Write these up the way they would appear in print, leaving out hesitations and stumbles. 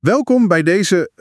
Welkom bij deze,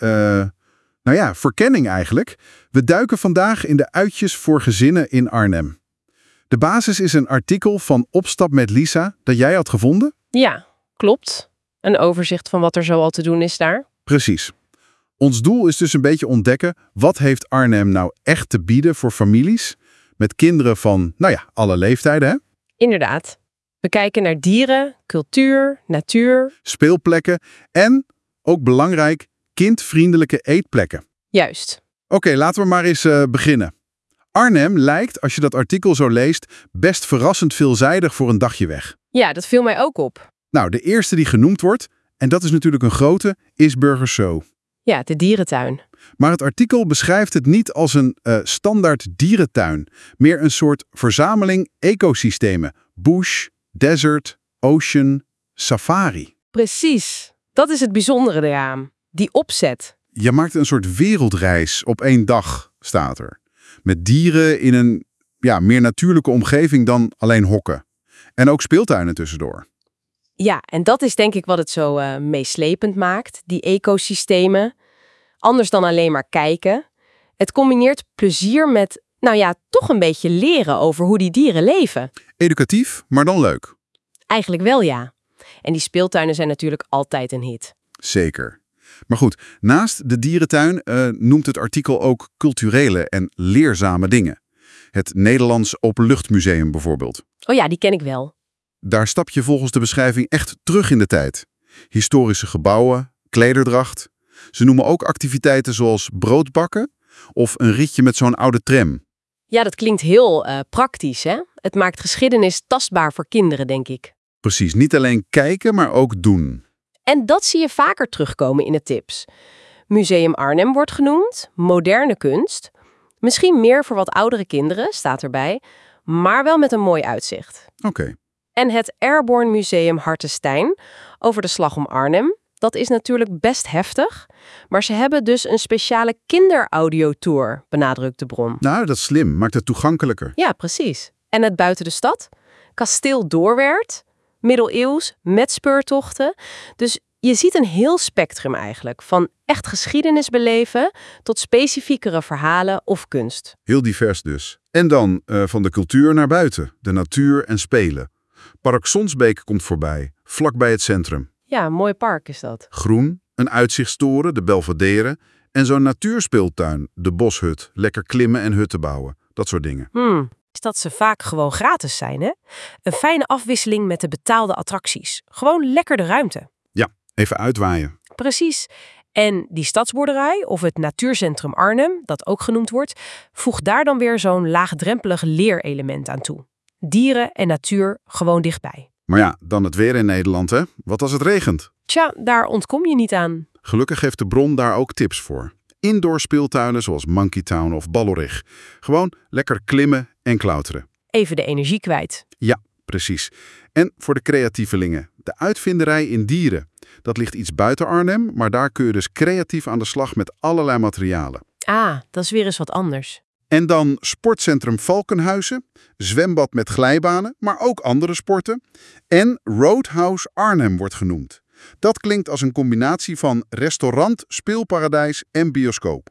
verkenning eigenlijk. We duiken vandaag in de uitjes voor gezinnen in Arnhem. De basis is een artikel van Opstap met Lisa dat jij had gevonden? Ja, klopt. Een overzicht van wat er zoal te doen is daar. Precies. Ons doel is dus een beetje ontdekken, wat heeft Arnhem nou echt te bieden voor families met kinderen van, alle leeftijden, hè? Inderdaad. We kijken naar dieren, cultuur, natuur. Speelplekken en, ook belangrijk, kindvriendelijke eetplekken. Juist. Oké, laten we maar eens beginnen. Arnhem lijkt, als je dat artikel zo leest, best verrassend veelzijdig voor een dagje weg. Ja, dat viel mij ook op. Nou, de eerste die genoemd wordt, en dat is natuurlijk een grote, is Burgerso. Ja, de dierentuin. Maar het artikel beschrijft het niet als een standaard dierentuin. Meer een soort verzameling ecosystemen. Bush, desert, ocean, safari. Precies. Dat is het bijzondere eraan. Die opzet. Je maakt een soort wereldreis op één dag, staat er. Met dieren in een meer natuurlijke omgeving dan alleen hokken. En ook speeltuinen tussendoor. Ja, en dat is denk ik wat het zo meeslepend maakt. Die ecosystemen. Anders dan alleen maar kijken. Het combineert plezier met, toch een beetje leren over hoe die dieren leven. Educatief, maar dan leuk. Eigenlijk wel, ja. En die speeltuinen zijn natuurlijk altijd een hit. Zeker. Maar goed, naast de dierentuin noemt het artikel ook culturele en leerzame dingen. Het Nederlands Openluchtmuseum bijvoorbeeld. Oh ja, die ken ik wel. Daar stap je volgens de beschrijving echt terug in de tijd. Historische gebouwen, klederdracht. Ze noemen ook activiteiten zoals broodbakken of een ritje met zo'n oude tram. Ja, dat klinkt heel praktisch, hè? Het maakt geschiedenis tastbaar voor kinderen, denk ik. Precies, niet alleen kijken, maar ook doen. En dat zie je vaker terugkomen in de tips. Museum Arnhem wordt genoemd, moderne kunst. Misschien meer voor wat oudere kinderen, staat erbij, maar wel met een mooi uitzicht. Oké. En het Airborne Museum Hartenstein over de slag om Arnhem. Dat is natuurlijk best heftig, maar ze hebben dus een speciale kinderaudiotour, benadrukt de bron. Nou, dat is slim. Maakt het toegankelijker. Ja, precies. En het buiten de stad? Kasteel Doorwerth, middeleeuws, met speurtochten. Dus je ziet een heel spectrum eigenlijk, van echt geschiedenis beleven tot specifiekere verhalen of kunst. Heel divers dus. En dan van de cultuur naar buiten, de natuur en spelen. Park Sonsbeek komt voorbij, vlakbij het centrum. Ja, een mooi park is dat. Groen, een uitzichtstoren, de Belvedere en zo'n natuurspeeltuin, de Boshut, lekker klimmen en hutten bouwen. Dat soort dingen. Is dat ze vaak gewoon gratis zijn, hè? Een fijne afwisseling met de betaalde attracties. Gewoon lekker de ruimte. Ja, even uitwaaien. Precies. En die stadsboerderij of het natuurcentrum Arnhem, dat ook genoemd wordt, voegt daar dan weer zo'n laagdrempelig leerelement aan toe. Dieren en natuur gewoon dichtbij. Maar ja, dan het weer in Nederland, hè? Wat als het regent? Tja, daar ontkom je niet aan. Gelukkig geeft de bron daar ook tips voor. Indoor speeltuinen zoals Monkey Town of Ballorig. Gewoon lekker klimmen en klauteren. Even de energie kwijt. Ja, precies. En voor de creatievelingen, de uitvinderij in dieren. Dat ligt iets buiten Arnhem, maar daar kun je dus creatief aan de slag met allerlei materialen. Ah, dat is weer eens wat anders. En dan sportcentrum Valkenhuizen, zwembad met glijbanen, maar ook andere sporten. En Roadhouse Arnhem wordt genoemd. Dat klinkt als een combinatie van restaurant, speelparadijs en bioscoop.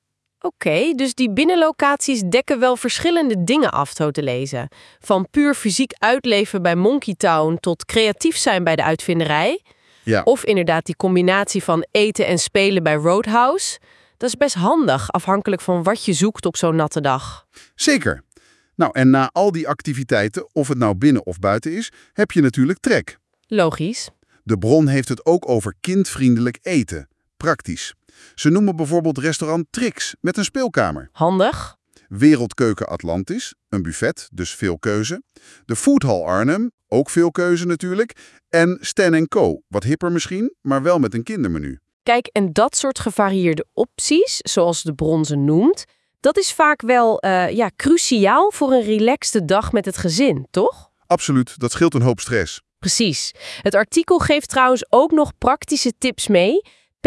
Oké, dus die binnenlocaties dekken wel verschillende dingen af, zo te lezen. Van puur fysiek uitleven bij Monkey Town tot creatief zijn bij de uitvinderij. Ja. Of inderdaad die combinatie van eten en spelen bij Roadhouse. Dat is best handig, afhankelijk van wat je zoekt op zo'n natte dag. Zeker. Nou, en na al die activiteiten, of het nou binnen of buiten is, heb je natuurlijk trek. Logisch. De bron heeft het ook over kindvriendelijk eten. Praktisch. Ze noemen bijvoorbeeld restaurant Trix met een speelkamer. Handig. Wereldkeuken Atlantis, een buffet, dus veel keuze. De Foodhall Arnhem, ook veel keuze natuurlijk. En Stan & Co, wat hipper misschien, maar wel met een kindermenu. Kijk, en dat soort gevarieerde opties, zoals de bron ze noemt, dat is vaak wel cruciaal voor een relaxte dag met het gezin, toch? Absoluut, dat scheelt een hoop stress. Precies. Het artikel geeft trouwens ook nog praktische tips mee.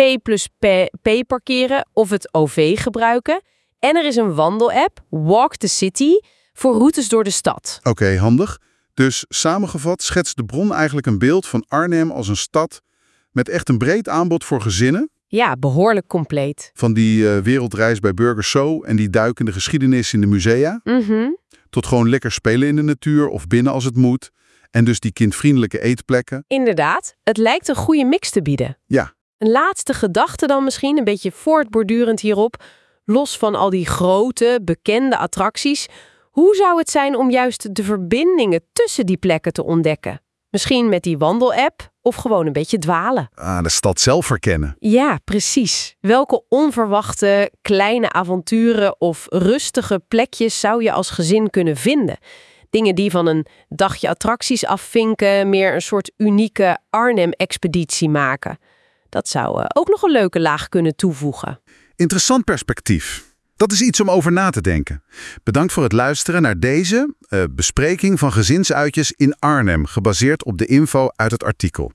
P+P parkeren of het OV gebruiken. En er is een wandelapp, Walk the City, voor routes door de stad. Oké, handig. Dus samengevat schetst de bron eigenlijk een beeld van Arnhem als een stad met echt een breed aanbod voor gezinnen. Ja, behoorlijk compleet. Van die wereldreis bij Burgers Zoo en die duikende geschiedenis in de musea. Tot gewoon lekker spelen in de natuur of binnen als het moet. En dus die kindvriendelijke eetplekken. Inderdaad, het lijkt een goede mix te bieden. Ja, Een laatste gedachte dan misschien, een beetje voortbordurend hierop. Los van al die grote, bekende attracties. Hoe zou het zijn om juist de verbindingen tussen die plekken te ontdekken? Misschien met die wandelapp of gewoon een beetje dwalen. de stad zelf verkennen. Ja, precies. Welke onverwachte kleine avonturen of rustige plekjes zou je als gezin kunnen vinden? Dingen die van een dagje attracties afvinken, meer een soort unieke Arnhem-expeditie maken. Dat zou ook nog een leuke laag kunnen toevoegen. Interessant perspectief. Dat is iets om over na te denken. Bedankt voor het luisteren naar deze bespreking van gezinsuitjes in Arnhem, gebaseerd op de info uit het artikel.